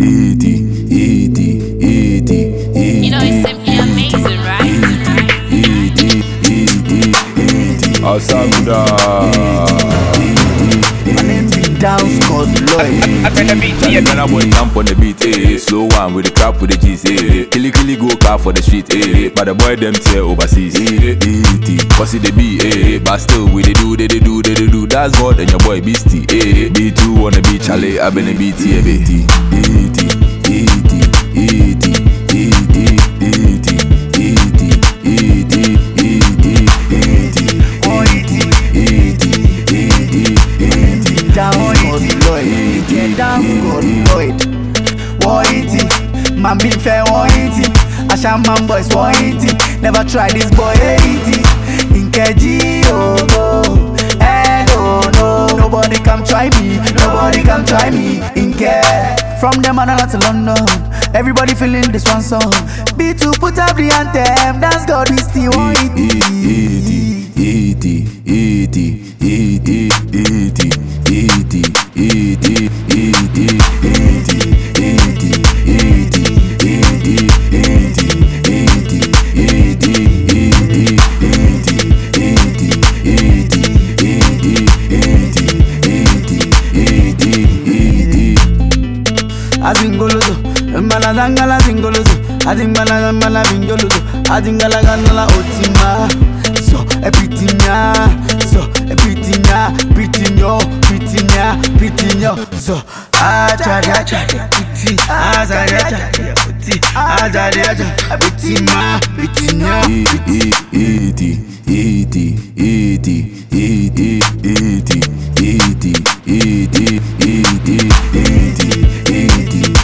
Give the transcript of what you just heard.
You know it's simply amazing, right? Asaguda. My name be Dance called Lloyd. Ghana boy camp on the beat, slow one with the crap with the G's, Killy go car for the street, but the boy them tear overseas, Cause it the be, but still we they do. That's God and your boy Beastie, B2 wanna be Charlie, I been a BT, Man be fair 180. Ashaman boys 180. Never try this boy 80. In KG, oh, hello, no. Nobody come try me. In K. From them and to London. Everybody feeling this one song. B2 put up the anthem. Dance God we still 180. Azingolozo, Malazangala Zingolozo, Azingala Vingolozo, Azingala Otima, so Pitinho, so Ajaria, Pitinho.